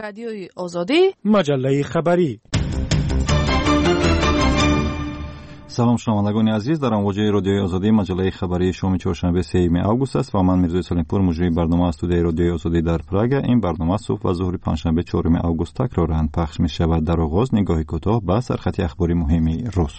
رادیوی آزادی، مجله خبری. سلام شنوندگان عزیز، در امواج رادیوی آزادی مجله خبری شام چهارشنبه 3 آگوست است و من میرزا سلیمپور مجری برنامه استودیوی رادیوی آزادی در پراگ. این برنامه صبح و ظهر پنجشنبه 4 آگوست تکرارن پخش می شود. در آغاز نگاهی کوتاه به سرخط اخباری مهمی روز.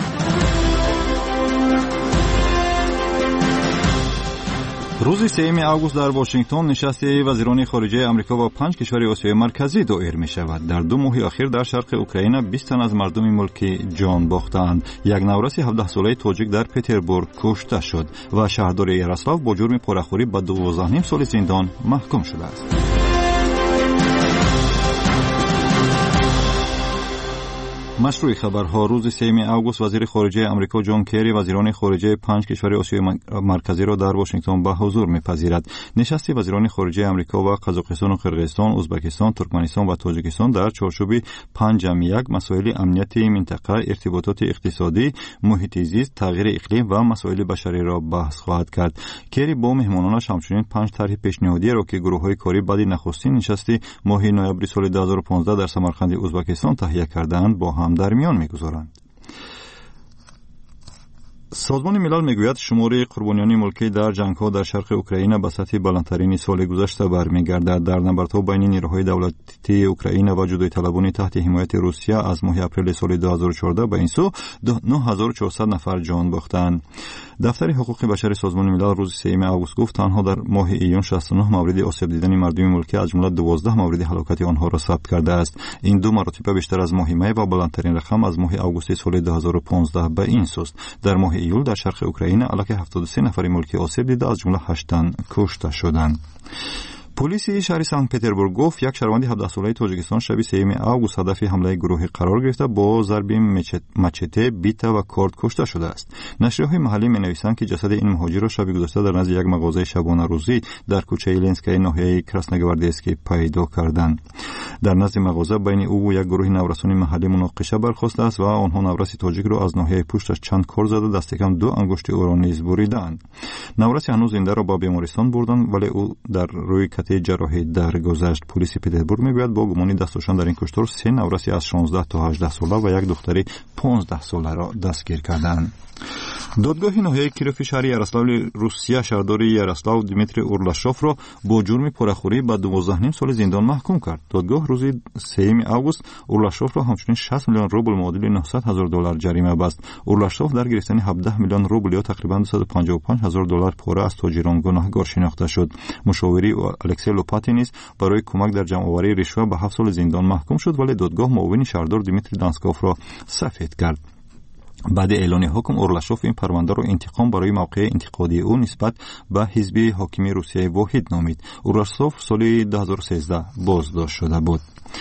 روز 3 آگوست در واشنگتن نشست وزیران خارجه آمریکا و 5 کشور آسیای مرکزی دایر می شود. در 2 ماه اخیر در شرق اوکراین 20 تن از مردم ملک جان باختند. یک نورس 17 ساله تاجیک در پتربورگ کشته شد و شهردار یاروسلاو با جرم پرخوری به 12.5 سال زندان محکوم شده است. مشروع خبرها. روز 3 آگوست وزیر خارجه آمریکا جان کری وزیران خارجه 5 کشور آسیای مرکزی را در واشنگتن به حضور می‌پذیرد. نشست وزیران خارجه آمریکا و قزاقستان و قرقیزستان، ازبکستان، ترکمنستان و تاجیکستان در چارچوب 5+1 مسائل امنیت منطقه، ارتباطات اقتصادی، محیط زیست، تغییر اقلیم و مسائل بشری را بحث خواهد کرد. کری با مهمانانش همچنین 5 طرح پیشنهادی را که گروه‌های کاری بعد نخستین نشست ماه نوامبر سال 2015 در سمرقند ازبکستان تهیه کردند با هم در میان می‌گذارند. سازمان ملل میگوید شمار قربانیان ملکی در جنگ‌ها در شرق اوکراین به سطح بلندترین سال گذشته برمیگردد. در نبردها بین نیروهای دولتی اوکراین و جدایی طلبان تحت حمایت روسیه از ماه اپریل سال 2014 به این سو 9400 نفر جان باختند. دفتر حقوق بشر سازمان ملل روز 3 آگوست گفت تنها در ماه ایون 69 مورد آسیب دیدن مردم ملکی از جمله 12 مورد هلاکت آنها را ثبت کرده است. این 2 مرتبه بیشتر از ماه می و بلندترین رقم از ماه آگوست سال 2015 به این سوست. در ماه ایول در شرق اوکراین علاوه 73 نفر ملکی آسیب دیده از جمله 8 تن کشته شدند. پلیس شهر سنت پتربورگ گفت یک شهروند 17 ساله تاجیکستان شب 3 آگوست هدف حمله گروهی قرار گرفته با ضرب مچته، بیته و کارد کشته شده است. نشریه‌های محلی می‌نویسند که جسد این مهاجر را شب گذشته در نزد یک مغازه شبانه روزی در کوچه لنسکای ناحیه کراسنوگواردیسکی پیدا کردند. در نزد مغازه بین او و یک گروه نورسان محلی مناقشه برخاسته است و آنها نورس تاجیک را از ناحیه پشتش چند کار زده دست کم 2 انگشت او را نیز بریدند. نورس هنوز زنده را به بیمارستان بردند ولی او در روی جراحی درگذشت. پلیس پتربورگ میگوید با گمانی دستشان در این کشتار 3 نورسی از 16 تا 18 ساله و یک دختری 15 ساله را دستگیر کردند. دادگاه ناحیه کیروف شهر یاروسلاو روسیه شهردار یاروسلاو دیمیتری اورلاشوف را با جرم پرخوری به 12.5 سال زندان محکوم کرد. دادگاه روز 3 آگوست اورلاشوف را همچنین 60 میلیون روبل معادل 900,000 دلار جریمه بست. اورلاشوف در گرفتن 17 میلیون روبل یا تقریبا 255,000 دلار پاره از تاجران گناهکار شناخته شد. مشاوری الکسی لوپاتی نیز برای کمک در جمع‌آوری رشوه به 7 سال زندان محکوم شد ولی دادگاه معاون شهردار دیمیتری دانسکوف را سفید کرد. بعد اعلان حکم اورلاشوف این پرونده را انتقام برای موقع انتقادی او نسبت به حزب حاکم روسیه واحد نامید. اورلاشوف سال 2013 بازداشت شده بود.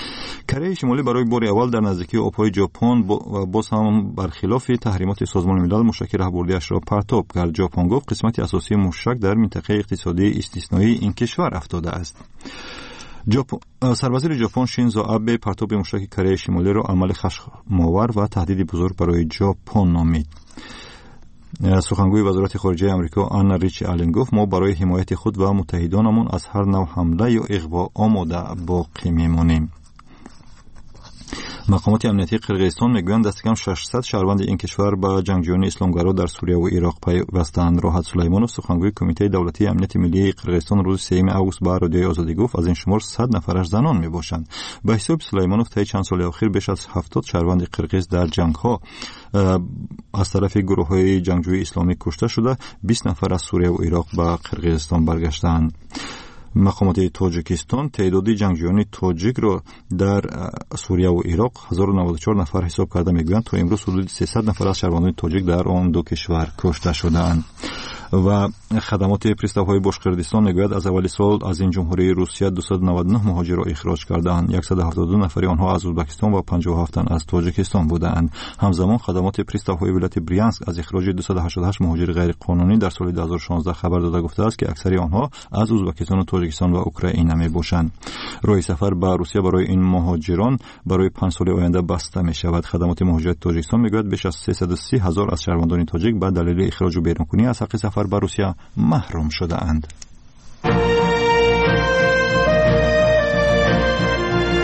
کره شمالی برای بار اول در نزدیکی آبهای ژاپن باز هم برخلاف تحریمات سازمان ملل موشک راهبردی‌اش را پرتاب کرد. ژاپن گفت قسمت اساسی موشک در منطقه اقتصادی استثنایی این کشور افتاده است. سروزیر ژاپن شینزو آبه پرتاب موشک کره شمالی را عمل خشم‌آور و تهدید بزرگ برای ژاپن نامید. سخنگوی وزارت خارجه آمریکا آنا ریچ آلن گفت ما برای حمایت خود و متحدانمون از هر نوع حمله یا اغوا آماده باقی میمانیم. مقامات امنیتی قرقیزستان میگویند دست کم 600 شهروند این کشور به جنگجویان اسلامگرا در سوریه و عراق پیوستند. راحت سلیمانوف سخنگوی کمیته دولتی امنیت ملی قرقیزستان روز 3 آگوست به رادیوی آزادی گفت از این شمار 100 نفرش زنان میباشند. به حساب سلیمانوف طی چند سال اخیر بیش از 70 شهروند قرقیز در جنگ‌ها از طرف گروه‌های جنگجوی اسلامی کشته شده، 20 نفر از سوریه و عراق به قرقیزستان برگشتند. مقامات تاجیکستان تعداد جنگجویان تاجیک را در سوریه و عراق 1094 نفر حساب کرده میگویند تا امروز حدود 300 نفر از شهروندان تاجیک در آن 2 کشور کشته شدند. و خدمات پریستاوهای باشقردستان میگوید از اول سال از این جمهوری روسیه 299 مهاجر را اخراج کردند. 172 نفر آنها از ازبکستان و 57 تن از تاجیکستان بودند. همزمان خدمات پریستاوهای ولایت بریانسک از اخراج 288 مهاجر غیر قانونی در سال 2016 خبر داده گفته است که اکثر آنها از ازبکستان و تاجیکستان و اوکراین میباشند. راه سفر به روسیه برای این مهاجران برای 5 سال آینده بسته می شود. خدمات مهاجرت تاجیکستان میگوید بیش از 330,000 از شهروندان تاجیک به دلیل اخراج و بیرونکنی از حق سفر به روسیه محروم شده اند.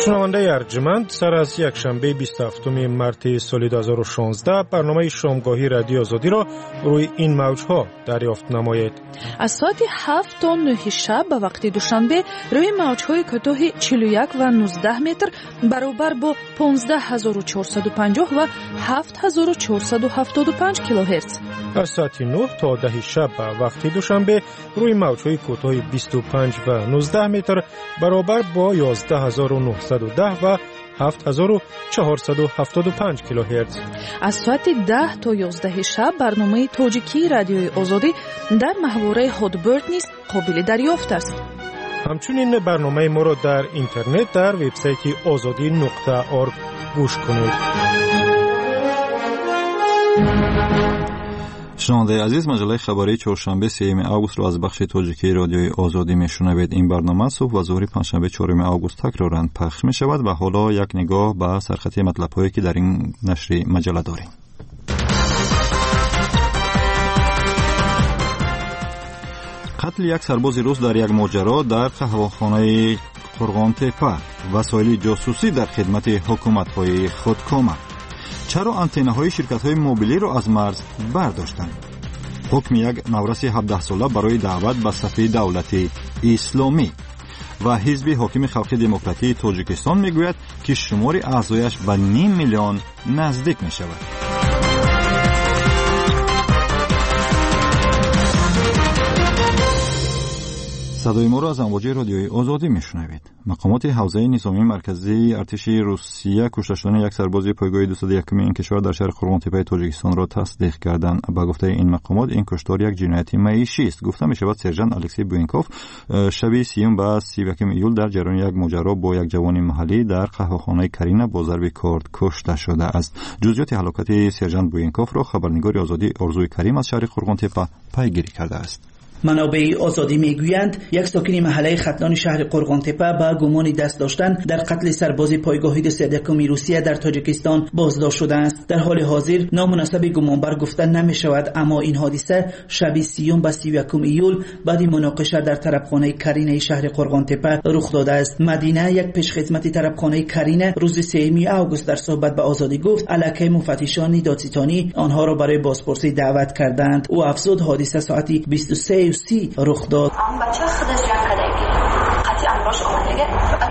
شنونده ارجمند، سر از یک شنبه 27 مارس سال 2016 برنامه شامگاهی رادیو آزادی را روی این موجها دریافت نمایید. از ساعت 7 تا 9 شب به وقت دوشنبه روی موجهای کوتاه 41 و 19 متر برابر با 15450 و 7475 کیلوهرتز. از ساعت 9 تا 10 شب به وقت دوشنبه روی موجهای کوتاه 25 و 19 متر برابر با 11910 و 7475 کیلوهرتز. از ساعت 10 تا 11 شب برنامه تاجیکی رادیوی آزادی در محوره هادبرد نیز قابل دریافت است. همچنین برنامه ما را در اینترنت در وبسایت azadi.org گوش کنید. شنونده عزیز، مجله خبری چهارشنبه 3 آگوست را از بخش تاجیکی رادیوی آزادی میشنوید. این برنامه صبح و ظهر پنجشنبه 4 آگوست تکرارا پخش می شود و حالا یک نگاه به سرخط مطلب‌هایی که در این نشر مجله داریم. قتل یک سرباز روس در یک ماجرا در قهوه‌خانه قرغان‌تپه، وسایل جاسوسی در خدمت حکومت‌های خودکامه. چرا آنتن‌های شرکت‌های موبیلی را از مرز برداشتند؟ حکم یک نورس 17 ساله برای دعوت به صف دولت اسلامی. و حزب حاکم خلق دموکراتی تاجیکستان میگوید که شمار اعضایش به 9 میلیون نزدیک می‌شود. صدای ما را از امواج رادیوی آزادی میشنوید. مقامات حوزه نظامی مرکزی ارتش روسیه کشته شدن یک سرباز پایگاه 201 این کشور در شهر قرغان‌تپه تاجیکستان را تصدیق کردند. به گفته این مقامات این کشتار یک جنایت معیشی است. گفته می شود سرژانت الکسی بوینکوف شب 30 و 31 ایول در جریان یک ماجرا با یک جوان محلی در قهوه‌خانه کرینا با ضرب کارد کشته شده است. جزئیات هلاکت سرژانت بوینکوف را خبرنگار آزادی آرزوی کریم از شهر قرغان‌تپه پیگیری کرده است. منابع آزادی میگویند یک ساکن محله ختلان شهر قرغان‌تپه با گمان دست داشتن در قتل سرباز پایگاه 201 روسیه در تاجیکستان بازداشت شده است. در حال حاضر نام و نسب گمانبر گفته نمی شود، اما این حادثه شب 30 و 31 ایول بعد مناقشه در طرفخانه کرینه شهر قرغان‌تپه رخ داده است. مدینه، یک پیشخدمت طرفخانه کرینه، روز 3 آگوست در صحبت به آزادی گفت علاقه مفتشان دادستانی آنها را برای بازپرسی دعوت کردند. او افزود حادثه ساعت 23:30 رخ داد. بچه خودش جمع کردگی قطعا باش آمدگه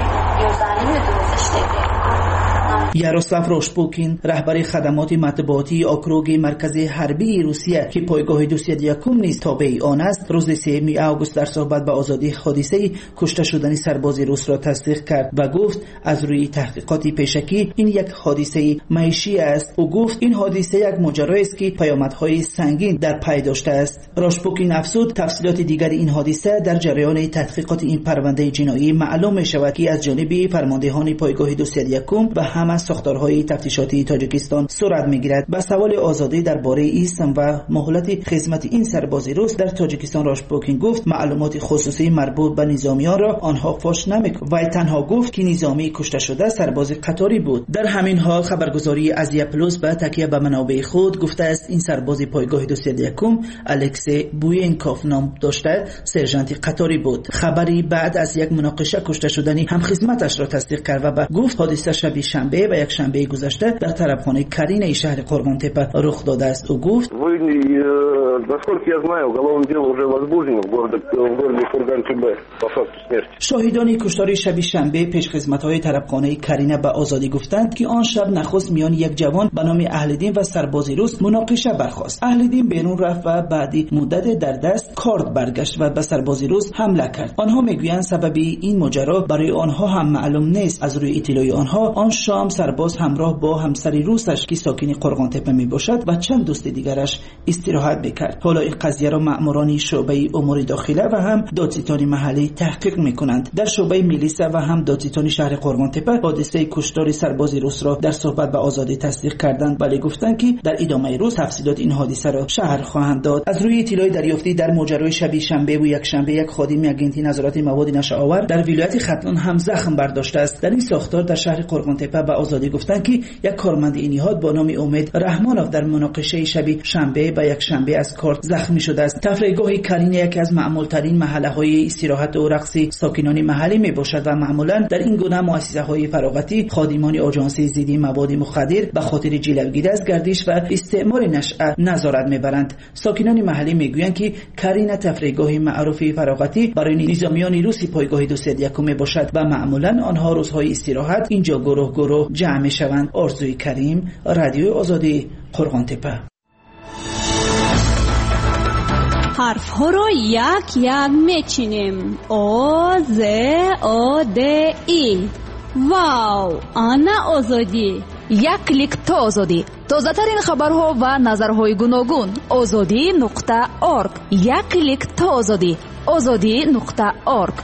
یوزانی دوستشتگی. یاروسلاو روشپوکین، رهبر خدمات مطبوعاتی اوکروگ مرکز حربی روسیه که پایگاه 201 نیز تابع آن است، روز 3 آگوست در صحبت به آزادی حادثه کشته شدن سرباز روس را تصدیق کرد و گفت از روی تحقیقات پیشکی این یک حادثه معیشی است. او گفت این حادثه یک ماجرا است که پیامدهای سنگین در پی داشته است. روشپوکین افزود تفصیلات دیگر این حادثه در جریان تحقیقات این پرونده جنایی معلوم می شود که از جانب فرماندهان پایگاه 201 و همه ساختارهای تفتیشاتی تاجیکستان صورت میگیرد. به سوال آزادی درباره اسم و مهلت خدمت این سرباز روس در تاجیکستان روشپوکین گفت معلومات خصوصی مربوط به نظامیان را آنها فاش نمی‌کنند و تنها گفت که نظامی کشته شده سرباز قطاری بود. در همین حال خبرگزاری ازیا پلوس به تکیه به منابع خود گفته است این سرباز پایگاه 201 الکسی بوینکوف نام داشته سرژانت قطاری بود. خبری بعد از یک مناقشه کشته شدن همخدمتش را تصدیق کرد و گفت حادثه شب شنبه و یک شنبه گذشته در طرفخانه کرینه شهر قرغان‌تپه رخ داده است. او گفت насколько я знаю, уголовное дело уже возбуждено в городе Курган-Тепе по факту смерти. شاهدان کشتار شب شنبه پیشخدمت‌های طرفخانه کرینه به آزادی گفتند که آن شب نخست میان یک جوان به نام اهل‌دین و سرباز روس مناقشه برخاست. اهل‌دین بیرون رفت و بعد مدت در دست کارد برگشت و به سرباز روس حمله کرد. آنها میگویند سبب این ماجرا برای آنها هم معلوم نیست. از روی اطلاع آنها آن شام سرباز همراه با همسر روسش که ساکن قرغان‌تپه میباشد و چند دوست دیگرش استراحت میکرد. حالا این قضیه را مأموران شعبه امور داخله و هم دادستان محلی تحقیق میکنند. در شعبه میلیسا و هم دادستان شهر قرغان‌تپه حادثه کشتار سرباز روس را در صحبت به آزادی تصدیق کردند، ولی گفتند که در ادامه روز تفصیلات این حادثه را شهر خواهند داد. از روی اطلاع دریافتی در ماجرای شب شنبه و یک شنبه یک خادم اگنتی نظارت مواد نشه‌آور در ولایت ختلان هم زخم برداشته است. در این ساختار در شهر قرغان‌تپه به آزادی گفتند که یک کارمند این نهاد با نام امید رحمانوف در مناقشه شب شنبه و یک شنبه از کار زخمی شده است. تفریحگاه کرینه یکی از معمولترین محله‌های استراحت و رقص ساکنان محلی میباشد و معمولا در این گونه مؤسسه‌های فراغتی خادمان آژانس ضد مواد مخدر به خاطر جلوگیری از گردش و استعمال نشأه نظارت میبرند. ساکنان محلی میگویند که کرینه تفریحگاه معروف فراغتی برای نظامیان روسی پایگاه 201 میباشد و معمولا آنها روزهای استراحت اینجا گروه جمع میشوند. آرزوی کریم، رادیو آزادی، قرغانتپه. حرف ها رو یک یک میچینیم. او ز او د ای. واو، آنا آزادی. یک کلیک تا آزادی. تازه ترین خبرها و نظرهای گوناگون. azadi.org. یک کلیک تا آزادی. azadi.org.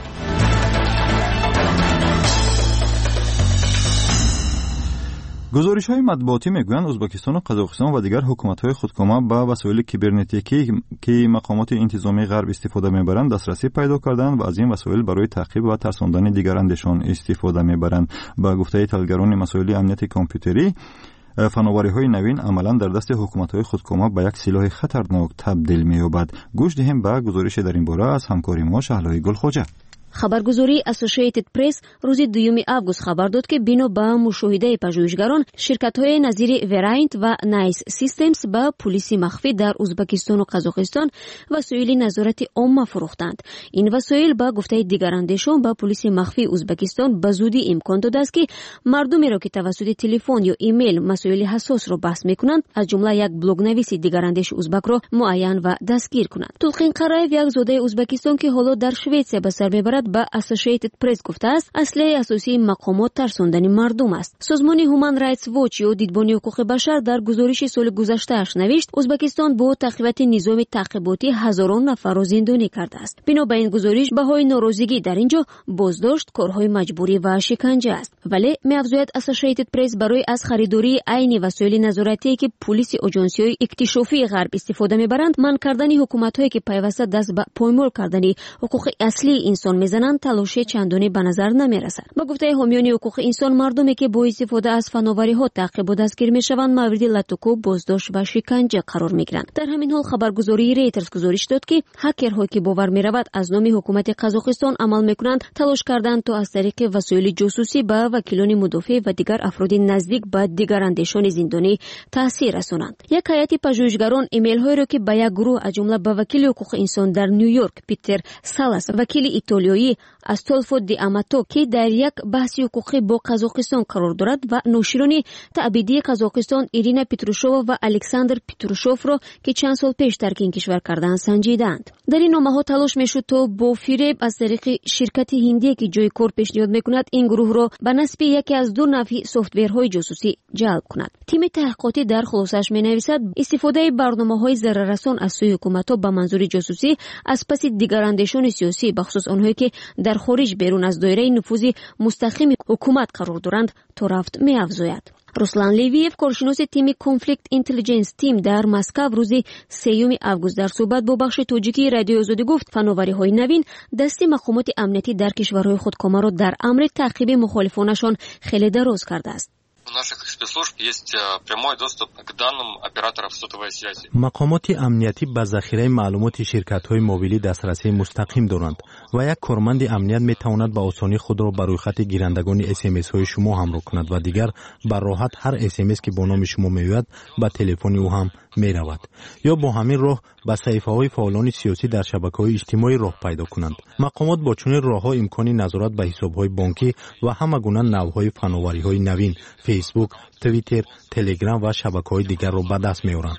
گزارش‌های مطبوعاتی میگویند ازبکستان و قزاقستان و دیگر حکومت‌های خودکامه با وسایل کیبرنتیکی که مقامات انتظامی غرب استفاده می‌برند دسترسی پیدا کردند و از این وسایل برای تعقیب و ترساندن دیگرانشان استفاده می‌برند. با گفته تحلیلگران مسائل امنیت کامپیوتری، فناوری‌های نوین عملاً در دست حکومت‌های خودکامه به یک سلاح خطرناک تبدیل می‌یابد. گوش دهیم به گزارش در این باره از همکار ما شهلای گلخواجه. خبرگزاری Associated Press روز 2 آگوست خبر داد که بنا به مشاهده پژوهشگران شرکت‌های نظیر وراینت و نایس سیستمز با پلیس مخفی در ازبکستان و قزاقستان وسایل نظارت عامه فروختند. این وسایل با گفته دیگراندشون با پلیس مخفی ازبکستان به زودی امکان داده است که مردمی را که توسط تلفن یا ایمیل مسائل حساس را بحث می‌کنند از جمله یک بلاگ نویس دیگراندش ازبک را معین و دستگیر کنند. تولقین قرایف یک زاده ازبکستان که حالا در شوئدیا به سر میبرد به Associated Press گفته است اصلی اساسی مقامات ترساندن مردم است. سازمان هومن رایتس واچ یا دیدبانی حقوق بشر در گزارش سال گذشته اش نوشت ازبکستان با تقویت نظام تعقیباتی هزاران نفر را زندانی کرده است. بنا به این گزارش بهای ناراضگی در اینجا بازداشت، کارهای مجبوری و شکنجه است. ولی می‌افزاید Associated Press برای از خریداری عین وسایل نظارتی که پلیس آژانس‌های اکتشافی غرب استفاده می‌برند منع کردن حکومت‌هایی که پیوسته دست به پایمال کردن حقوق اصلی انسان می‌زنند تلاش چندانی به نظر نمی‌رسد. با گفته حامیان حقوق انسان مردمی که با استفاده از فناوری‌ها تعقیب و دستگیر می‌شوند مورد لطکو، بازداشت و شکنجه قرار می‌گیرند. در همین حال خبرگزاری ریترز گزارش داد که هکرها که باور می‌رود از نام حکومت قزاقستان عمل می‌کنند تلاش کردند تا از طریق وسایل جاسوسی به وکیلان مدافع و دیگر افراد نزدیک به دیگراندشان زندانی تاثیر رسانند. یک هیئت پژوهشگران ایمیل‌هایی را که به یک گروه از جمله به وکیل حقوق انسان در نیویورک پیتر سالاس، وکیل ایتالیایی استولفو دی آماتو که در یک بحث حقوقی با قزاقستان قرار دارد و نوشیران تعبیدی قزاقستان ایرینا پیتروشووا و الکساندر پیتروشوف را که چند سال پیش ترک این کشور کردند سنجیدند. در این نامه‌ها تلاش می‌شد تا با فریب از طریق شرکت هندی که جای کار پیشنهاد می‌کند این گروه را به نسب یکی از دو نوع سافت‌ورهای جاسوسی جلب کند. تیم تحقیقاتی در خلاصه‌اش می‌نویسد استفاده برنامه‌های ضرررسان از سوی حکومت‌ها به منظور جاسوسی از پس دیگراندشان سیاسی بخصوص آنهایی که در خارج بیرون از دایره نفوذ مستقیم حکومت قرار دارند تا رفت می‌افزاید. روسلان لیویف کارشناس تیم کانفلیکت اینتلیجنس تیم در مسکو روز 3 آگوست در صحبت با بخش تاجیکی رادیو آزادی گفت فناوری‌های نوین دست مقامات امنیتی در کشورهای خودکامه را در امر تعقیب مخالفانشان خیلی دراز کرده است. У наших спецслужб есть прямой доступ к данным операторов сотовой связи. مقامات امنیتی به ذخیره معلومات شرکت‌های موبیلی دسترسی مستقیم دارند و یک کارمند امنیت می‌تواند به آسانی خود را بر روی خط گیرندگان اس‌ام‌اس‌های شما همراه کند و دیگر بر راحت هر اس‌ام‌اس که با نام شما می‌آید به تلفن او هم می‌رود یا با همین راه به صحیفه‌های فعالان سیاسی در شبکه‌های اجتماعی راه پیدا کنند. مقامات با چنین راه‌ها امکان نظارت به حساب‌های بانکی و همه گونه نوع‌های فناوری‌های نوین فیسبوک، توییتر، تلگرام و شبکه‌های دیگر را به دست می‌آورند.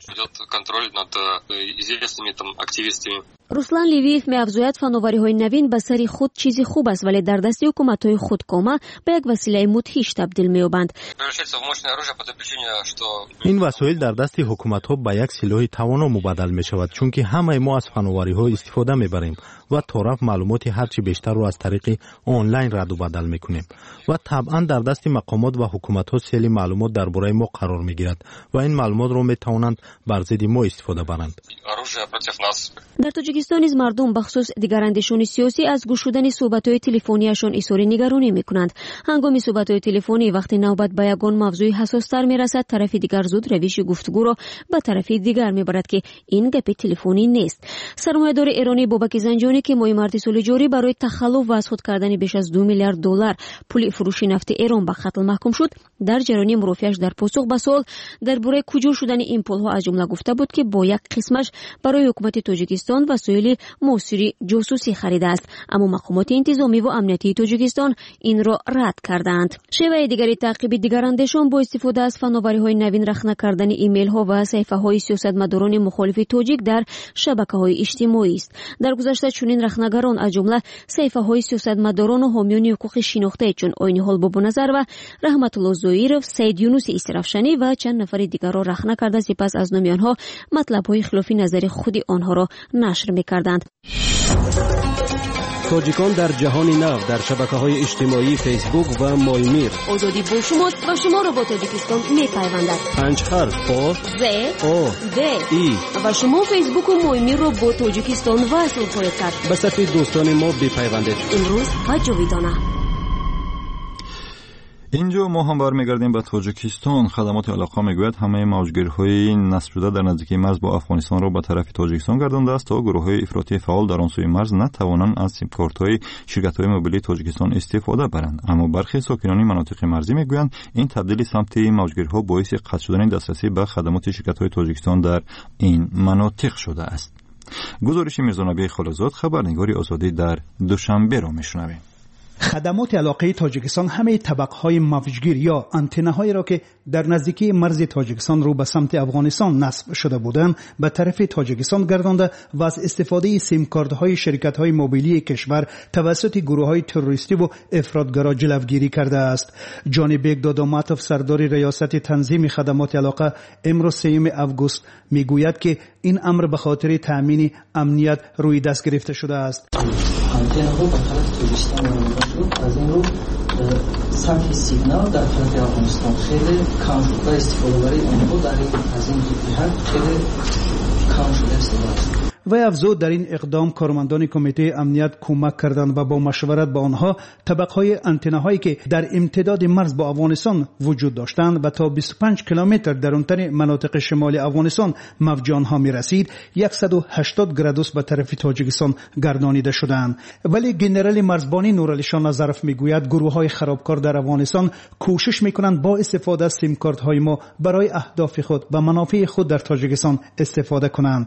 روسلان لیویف می‌افزاید فناوری‌های نوین به سری خود چیزی خوب است ولی در دست حکومت‌های خودکامه به یک وسیله مدهش تبدیل می‌یابند. این وسایل در دست حکومت‌ها به یک سلاح توانا مبدل می‌شود چون که همه ما از فناوری‌ها استفاده می‌بریم و طرف معلومات هرچی بیشتر رو از طریق آنلاین رد و بدل می‌کنیم و طبعاً در دست مقامات و حکومت‌ها سیل معلومات درباره ما قرار می‌گیرد و این معلومات رو می‌توانند بر ضد ما استفاده برند. در تاجیکستان توجیکستان نیز مردم بخصوص دیگراندیشان سیاسی از گوش شدن صحبت‌های تلفنیشان اظهار نگرانی می‌کنند. هنگام صحبت‌های تلفنی وقتی نوبت به یگان موضوع حساس‌تر می‌رسد، طرف دیگر زود روش گفتگو را به طرف دیگر می‌برد که این گپ تلفنی نیست. سرمایه‌دار ایرانی بابک زنجانی که ماه مارس سال جاری برای تخلف و از خود کردن بیش از 2 میلیارد دلار پول فروش نفت ایران به قتل محکوم شد، در جریان مرافعه‌اش در پاسخ به سوال درباره کجا شدن این پول‌ها از جمله گفته بود که با یک قسمش برای حکومت تاجیکستان وسایل موثری جاسوسی خریده است، اما مقامات انتظامی و امنیتی تاجیکستان این را رد کردند. شیوه دیگری تعقیب دیگراندیشان با استفاده از فناوری‌های نوین رخنه کردن ایمیل‌ها و صفحه‌های سیاستمداران مخالف تاجیک در شبکه‌های اجتماعی است. در گذشته چنین رخنه‌گران از جمله صفحه‌های سیاستمداران و حامیان حقوق شناخته چون آیین حال بابانظر و رحمت الله زویرов، سید یونس اسرافشانی و چند نفر دیگر را رخنه کرده، سپس از نام آنها مطلب‌های خلاف نظر خود آنها را نشر می‌کردند. تاجیکان در جهان نو در شبکه‌های اجتماعی فیسبوک و مایمیر. آزادی با شماست و شما را با تاجیکستان می‌پیوندد. 5 حرف با ز او د ای و شما فیسبوک و مایمیر را با تاجیکستان وصل خواهید کرد. به صفحه دوستان ما بپیوندید. امروز و جاویدانه. اینجا ما هم برمیگردیم به تاجیکستان. خدمات علاقه میگوید همه موجگیرهای نصب شده در نزدیکی مرز با افغانستان را به طرف تاجیکستان گردانده است تا گروه‌های افراطی فعال در آن سوی مرز نتوانند از سیم کارت‌های شرکت‌های موبیلی تاجیکستان استفاده برند. اما برخی ساکنان مناطق مرزی میگویند این تبدیل سمت موجگیرها باعث قطع شدن دسترسی به خدمات شرکت‌های تاجیکستان در این مناطق شده است. گزارش میرزا نبی خالزاد، خبرنگار آزادی، در دوشنبه را میشنویم. خدمات علاقه تاجیکستان همه طبقه‌های موجگیر یا آنتنه‌هایی را که در نزدیکی مرز تاجیکستان رو به سمت افغانستان نصب شده بودند به طرف تاجیکستان گردانده و از استفاده سیم کارت‌های شرکت‌های موبیلی کشور توسط گروه‌های تروریستی و افراطگرا جلوگیری کرده است. جانبیک داداماتوف، سردار ریاست تنظیم خدمات علاقه، امروز 3 آگوست میگوید که این امر به خاطر تامین امنیت روی دست گرفته شده است. آنتن‌ها به طرف تاجیکستان از این رو سطح سیگنال در طرف افغانستان خیلی کم شد و استفاده برای آنها در این از این جهت خیلی کم شده است. و افزود در این اقدام کارمندان کمیته امنیت کمک کردند و با مشورت با آنها طبقه‌های آنتنه‌هایی که در امتداد مرز با افغانستان وجود داشتند و تا 25 کیلومتر درونتر مناطق شمال افغانستان موج آنها می‌رسید 180 گرادوس به طرف تاجیکستان گردانیده شدند. ولی ژنرال مرزبانی نورعلی شاه نظرف میگوید گروه‌های خرابکار در افغانستان کوشش می‌کنند با استفاده از سیم کارت‌های ما برای اهداف خود و منافع خود در تاجیکستان استفاده کنند.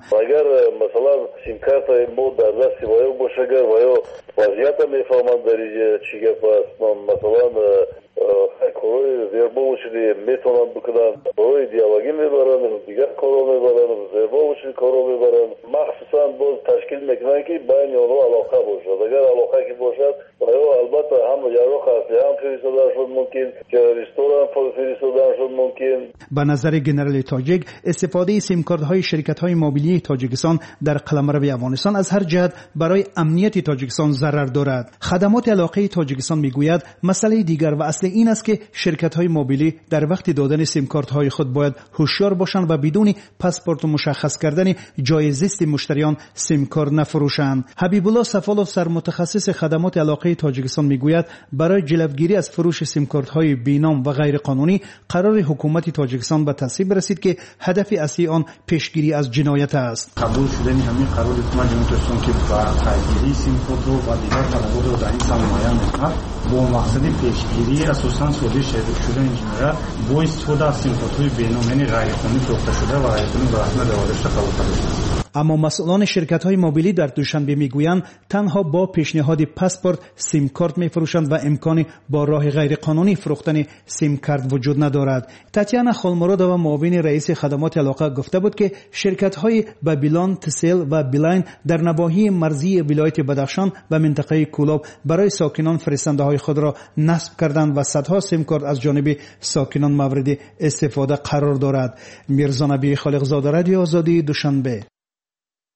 سیم کارت ما در دست وایو باشه و یا وضعیت میفهمند در چی گپ است. مثلا کارهای زیربا باشید میتونن بکنن، برای دیالوگی میبرن، دیگر کارو میبرن، زیربا باشید کارو میبرن. مخصوصا باز تشکیل میکنن که بین اونها علاقه باشد. اگر علاقه که باشد و یا البته هم یارو خاصی هم فرستادن شد ممکن که رستوران فرستادن شد ممکن. به نظر ژنرال تاجیک استفاده سیم کارت های شرکت های موبیلی تاجیکستان در قلمرو افغانستان از هر جهت برای امنیت تاجیکستان ضرر دارد. خدمات علاقه تاجیکستان میگوید مسئله دیگر و اصل این است که شرکت های موبیلی در وقت دادن سیم کارت های خود باید هوشیار باشند و بدون پاسپورت مشخص کردن جای زیست مشتریان سیم کارت نفروشند. حبیب الله صفالوف، سرمتخصص خدمات علاقه تاجیکستان میگوید برای جلوگیری از فروش سیم کارت های بینام و غیر قانونی قرار حکومت تاجیکستان به تصویب رسید که هدف اصلی آن پیشگیری از جنایت است. قبول شدن همین قرار حکومت جمهوری اسلامی که با پیگیری سیم کارت و دیگر تنوع رو در این سرمایه می‌کند با مقصد پیشگیری اساساً سوری شدن جنایت با استفاده از سیم کارت‌های بین‌المللی غیرقانونی فروخته شده و غیرقانونی به رسمیت داده قبول شده. اما مسئولان شرکت‌های موبیلی در دوشنبه میگویند تنها با پیشنهاد پاسپورت سیم کارت میفروشند و امکان با راه غیرقانونی فروختن سیم کارت وجود ندارد. تاتیانا خالمرادووا، معاون رئیس خدمات علاقه، گفته بود که شرکت‌های بابیلون، تسل و بیلاین در نواحی مرزی ولایت بدخشان و منطقه کولاب برای ساکنان فرستنده‌های خود را نصب کردند و صدها سیم کارت از جانب ساکنان مورد استفاده قرار دارد. میرزا نبی خالقزاده، رادیو آزادی، دوشنبه.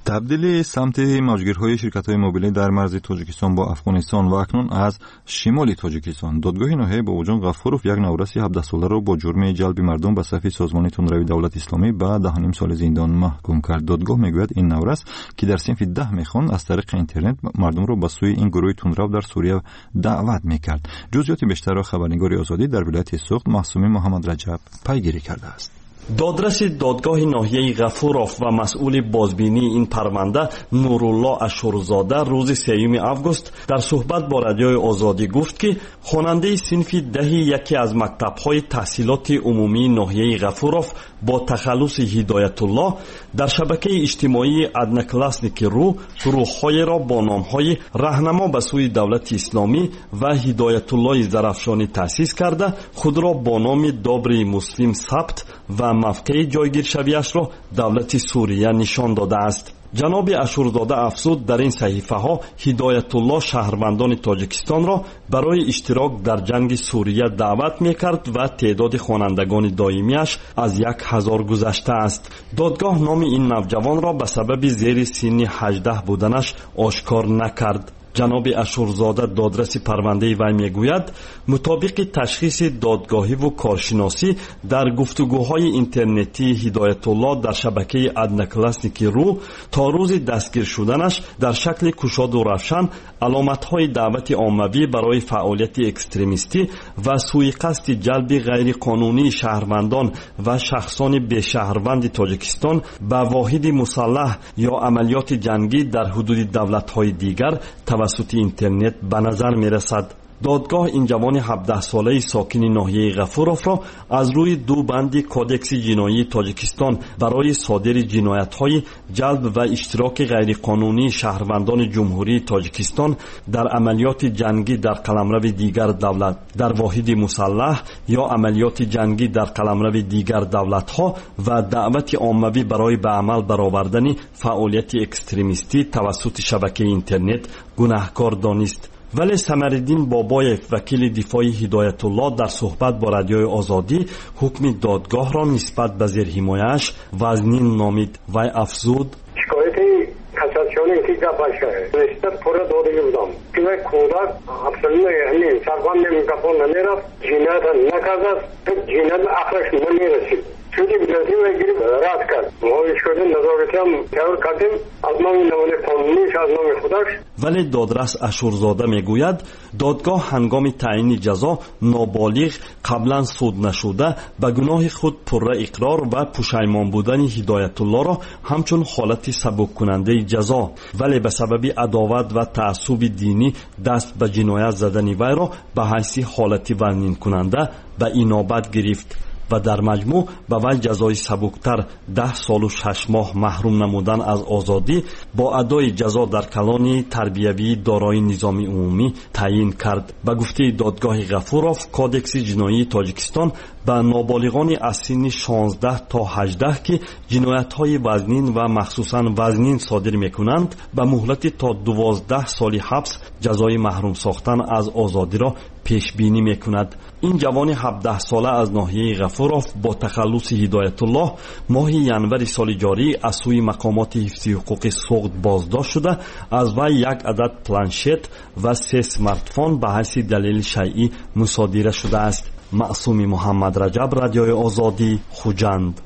تبدیل سمت موجگیرهای شرکت‌های موبیلی در مرز تاجیکستان با افغانستان و اکنون از شمال تاجیکستان، دادگاه ناحیه بوجان غفورов یک نورس 17 ساله را با جرم جلب مردم به صف سازمان تندروی دولت اسلامی به 10.5 سال زندان محکوم کرد. دادگاه میگوید این نورس که در صنف 10 میخوان از طریق اینترنت مردم را به سوی این گروه تندرو در سوریه دعوت میکرد. جزئیات بیشتر را خبرنگار آزادی در ولایت سوخت معصومی محمد رجب پیگیری کرده است. دادرس دادگاه ناحیه غفورов و مسئول بازبینی این پرونده نورالله اشورزاده روز 3 آگوست در صحبت با رادیوی آزادی گفت که خواننده صنف 10 یکی از مکتب‌های تحصیلات عمومی ناحیه غفورov با تخلص هدایت الله در شبکه اجتماعی ادناکلاسنیک رو گروه‌های را با نام‌های راهنما به سوی دولت اسلامی و هدایت الله زرافشانی تأسیس کرده خود را با نام دابری مسلم ثبت و موقع جایگیر شویش را دولت سوریه نشان داده است. جناب اشورزاده افزود در این صحیفه ها هدایت الله شهروندان تاجیکستان را برای اشتراک در جنگ سوریه دعوت میکرد و تعداد خوانندگان دائمیش از 1000 گذشته است. دادگاه نام این نوجوان را به سبب زیر سن 18 بودنش آشکار نکرد. جناب اشورزاده دادرس پرونده وی میگوید مطابق تشخیص دادگاهی و کارشناسی در گفتگوهای اینترنتی هدایت الله در شبکه ادناکلاسنیک رو تا روز دستگیر شدنش در شکل گشاد و روشن علامت‌های دعوت عاموی برای فعالیت اکستریمیستی و سوءقصد جلب غیرقانونی شهروندان و شخصان به شهروند تاجیکستان به واحد مسلح یا عملیات جنگی در حدود دولت‌های دیگر توسط اینترنت به نظر می رسد. دادگاه این جوان 17 ساله ساکن ناحیه غفورov را از روی 2 بند کودکس جنایی تاجیکستان برای صادر جنایت‌های جلب و اشتراک غیرقانونی شهروندان جمهوری تاجیکستان در عملیات جنگی در قلمرو دیگر دولت در واحد مسلح یا عملیات جنگی در قلمرو دیگر دولت‌ها و دعوت عاموی برای به عمل برآوردن فعالیت اکستریمیستی توسط شبکه اینترنت گناهکار دانست. ولی سمرالدین بابایف وکیل دفاع هدایت الله در صحبت با رادیوی آزادی حکم دادگاه را نسبت به زیر حمایه‌اش وزنین نامید و افزود شکایت کاساسیون که گفتشه نسبت پورا داده بودم که کودک ابسولوت یعنی سربان نمی‌کفون نمی‌رفت جنایت نکرد جنایت آخرش نمی‌رسید چونی بیدردی و گریب رد کرد ماهیش کردن نظارتی هم تیار کردیم از نام نمونه قانونیش از نام خودش. ولی دادرس اشورزاده میگوید دادگاه هنگام تعیین جزا نابالغ قبلا سود نشده به گناه خود پره اقرار و پشیمان بودن هدایت الله را همچون حالت سبک کننده جزا ولی به سبب عداوت و تعصب دینی دست به جنایت زدن وی را به حیث حالت وزنین کننده به اینابت گرفت و در مجموع به وی جزای سبکتر 10 سال و 6 ماه محروم نمودن از آزادی با ادای جزا در کلان تربیوی دارای نظام عمومی تعیین کرد. به گفته دادگاه غفورov کودکس جنایی تاجیکستان به نابالغان از سن 16 تا 18 که جنایت‌های وزنین و مخصوصاً وزنین صادر می‌کنند به مهلت تا 12 سال حبس جزای محروم ساختن از آزادی را پیش بینی می‌کند. این جوان 17 ساله از ناحیه غفورov با تخلص هدایت الله ماه ینور سال جاری از سوی مقامات حفظ حقوق سوخت بازداشت شده از وی 1 عدد پلانشت و 3 اسمارتفون به حیث دلیل شیعی مصادره شده است. معصومی محمد رجب، رادیوی آزادی، خوجند.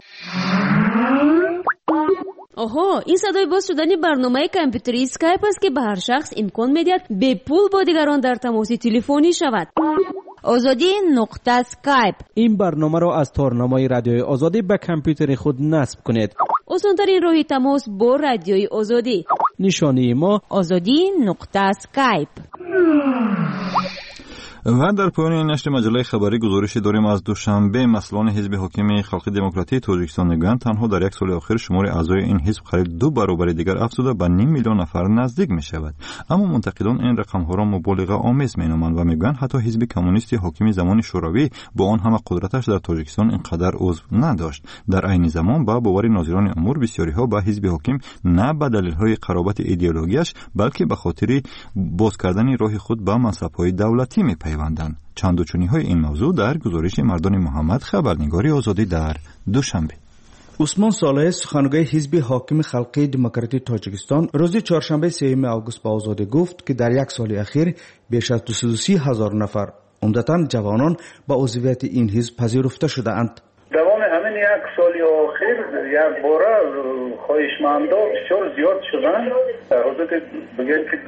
آها، این صدای باز شدن برنامه کامپیوتری اسکایپ است که به هر شخص امکان می‌دهد به پول با دیگران در تماس تلفنی شود. آزادی نقطه اسکایپ. این برنامه را از تارنمای رادیوی آزادی به کامپیوتر خود نصب کنید. آسان‌ترین راه تماس با رادیوی آزادی. نشانی ما آزادی نقطه اسکایپ. و در پایان نشر مجله خبری گزارش داریم از دوشنبه مسئولان حزب حاکم خلق دموکراتی تاجیکستان میگویند تنها در 1 سال اخیر شمار اعضای این حزب قریب 2 برابر دیگر افزوده به 5 میلیون نفر نزدیک می شود. اما منتقدان این رقم ها را مبالغه آمیز می نامند و میگویند حتی حزب کمونیست حاکم زمان شوروی با آن همه قدرتش در تاجیکستان اینقدر عضو نداشت. در عین زمان با باور ناظران امور بسیاری ها به حزب حاکم نه به دلیل های قرابت ایدئولوژیش بلکه به خاطر باز کردن راه خود به منصب های دولتی می پیوندند. چند و چونی های این موضوع در گزارش مردان محمد خبرنگاری آزادی در دوشنبه. عثمان صالح سخنگوی حزب حاکم خلقی دموکراتیک تاجیکستان روز چهارشنبه 3 آگوست با آزادی گفت که در یک سال اخیر بیش از 230,000 نفر عمدتاً جوانان با عضویت این حزب پذیرفته شده‌اند. دوام همین یک سال آخر یک باره خواهشمندا بسیار زیاد شدن. در حدود بگیم که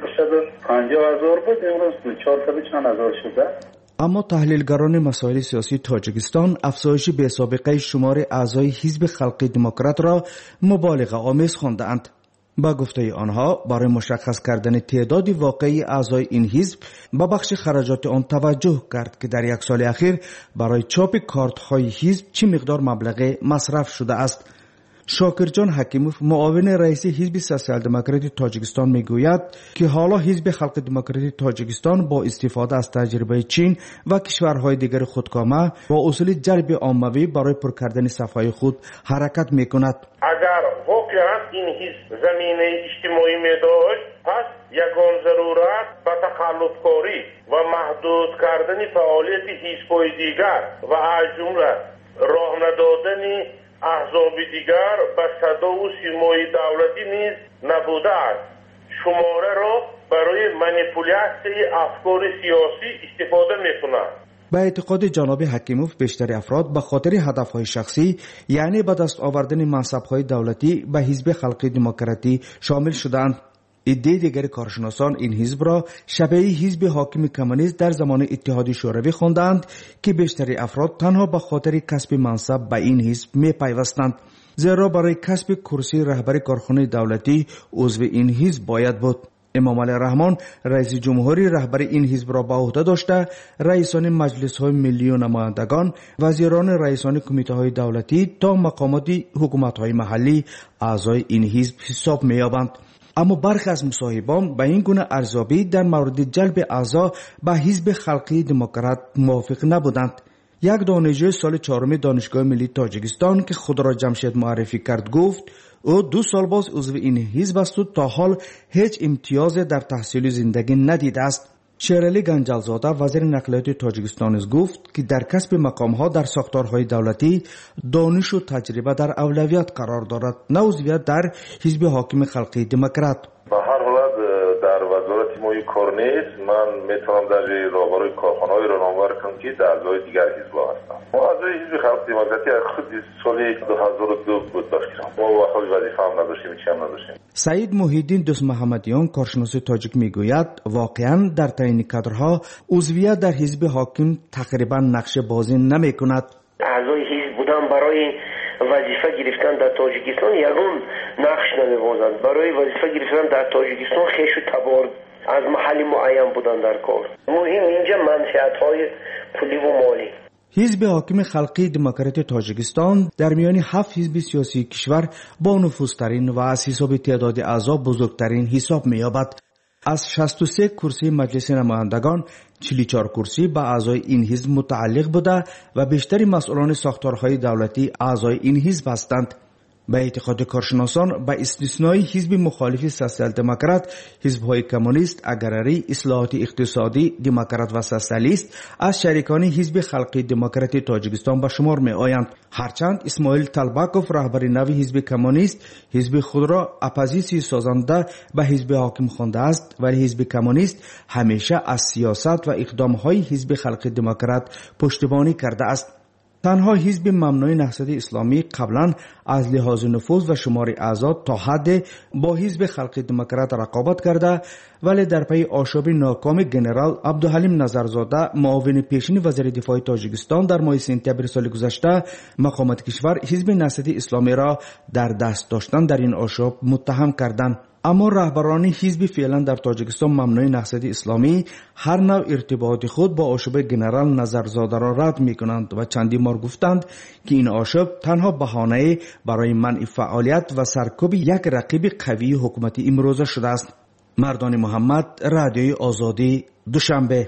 250,000 بود، امروز 400 چند هزار شده. اما تحلیلگران مسائل سیاسی تاجیکستان افزایش بی‌سابقه شمار اعضای حزب خلقی دموکرات را مبالغه آمیز خواندند. با گفته آنها برای مشخص کردن تعداد واقعی اعضای این حزب به بخش خراجات آن توجه کرد که در یک سال اخیر برای چاپ کارت‌های حزب چه مقدار مبلغ مصرف شده است. شاکرجان حکیموف معاون رئیس حزب سوسیال دموکراتیک تاجیکستان میگوید که حالا حزب خلق دموکراتیک تاجیکستان با استفاده از تجربه چین و کشورهای دیگر خودکامه با اصول جلب عاموی برای پر کردن صفهای خود حرکت میکند. اگر واقعا این حزب زمینه اجتماعی میداشت، پس یگان ضرورت به تخلفکاری و محدود کردن فعالیت حزب‌های دیگر و از جمله راه ندادن احزاب دیگر به صدا و سیمای دولتی نیز نبوده است. شماره را برای منیپولیاسیون افکار سیاسی استفاده می‌کنند. به اعتقاد جناب حکیموف بیشتر افراد به خاطر هدفهای شخصی یعنی به دست آوردن منصب‌های دولتی به حزب خلقی دموکراتی شامل شدند. عده دیگر کارشناسان این حزب را شبیه حزب حاکم کمونیست در زمان اتحاد شوروی خواندند که بیشتر افراد تنها به خاطر کسب منصب به این حزب می‌پیوستند، زیرا برای کسب کرسی رهبری کارخانه دولتی عضو این حزب باید بود. امام علی رحمان رئیس جمهوری رهبری این حزب را به عهده داشته رئیسان مجلس‌های ملی و نمایندگان، وزیران، رئیسان کمیته‌های دولتی تا مقامات حکومت‌های محلی اعضای این حزب حساب می‌یابند. اما برخی از مصاحبان به این گونه ارزیابی در مورد جلب اعضا به حزب خلقی دموکرات موافق نبودند. یک دانشجوی سال 4 دانشگاه ملی تاجیکستان که خود را جمشید معرفی کرد گفت او 2 سال باز عضو این حزب است و تا حال هیچ امتیاز در تحصیل زندگی ندیده است. شیرعلی گنجلزاده وزیر نقلیات تاجیکستان گفت که در کسب مقام‌ها در ساختارهای دولتی دانش و تجربه در اولویت قرار دارد، نه عضویت در حزب حاکم خلقی دموکرات. به هر حالت در وزارت ما کار نیست. من میتونم در راهبرای کارخانه‌های را نامور کنم که در اعضای دیگر حزب هستند. ما اعضای حزب خلق دموکراتی خود سال 2002 بود داشتیم. ما وقتی وظیفه هم نداشتیم، چی هم نداشتیم. سعید محیدین دوست محمدیان کارشناس تاجیک میگوید واقعا در تعیین کادرها عضویت در حزب حاکم تقریبا نقش بازی نمیکند. اعضای حزب بودن برای وظیفه گرفتن در تاجیکستان یگان نقش نمی‌بازند. برای وظیفه گرفتن در تاجیکستان خویش و تبار از محل معین بودن در کار. مهم اینجا منفعت‌های پولی و مالی. حزب حاکم خلقی دموکراتیک تاجیکستان در میان 7 حزب سیاسی کشور با نفوذترین و از حساب تعداد اعضا بزرگترین حساب می‌یابد. از 63 کرسی مجلس نمایندگان 44 کرسی به اعضای این حزب متعلق بوده و بیشتر مسئولان ساختارهای دولتی اعضای این حزب هستند. به اعتقاد کارشناسان به استثنای حزب مخالف سوسیال دموکرات، حزب‌های کمونیست، اگراری، اصلاحات اقتصادی، دموکرات و سوسیالیست از شریکان حزب خلقی دموکراتیک تاجیکستان به شمار می‌آیند. هرچند اسماعیل طلبکوف رهبر نوی حزب کمونیست حزب خود را اپوزیسیون سازنده به حزب حاکم خوانده است، ولی حزب کمونیست همیشه از سیاست و اقدام‌های حزب خلقی دموکرات پشتیبانی کرده است. تنها حزب ممنوع نهضت اسلامی قبلا از لحاظ نفوذ و شمار اعضا تا حد با حزب خلق دموکرات رقابت کرده، ولی در پی آشوب ناکام جنرال عبدالحلیم نظرزاده معاون پیشین وزیر دفاع تاجیکستان در ماه سپتامبر سال گذشته مقامات کشور حزب نهضت اسلامی را در دست داشتن در این آشوب متهم کردند. اما رهبران حزب فعلا در تاجیکستان ممنوع نهضت اسلامی هر نوع ارتباط خود با آشوب جنرال نظرزاده را رد می‌کنند و چندین بار گفتند که این آشوب تنها بهانه برای منع فعالیت و سرکوب یک رقیب قوی حکومتی امروزه شده است. مردان محمد، رادیوی آزادی، دوشنبه.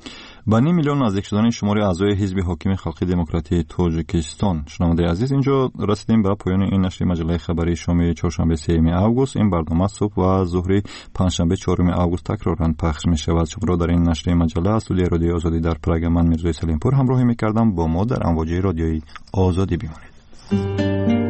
با 9 میلیون نزدیک شدن شمار اعضای حزب حاکم خلقی دموکراتی تاجیکستان. شنونده عزیز، اینجا رسیدیم به پایان این نشر مجله خبری شام چهارشنبه 3 آگوست. این برنامه صبح و ظهر پنجشنبه 4 آگوست تکرارا پخش می شود. شما را در این نشر مجله از استودیوی رادیوی آزادی در پراگ من میرزا سلیمپور همراهی می کردم. با ما در امواج رادیوی آزادی بمانید.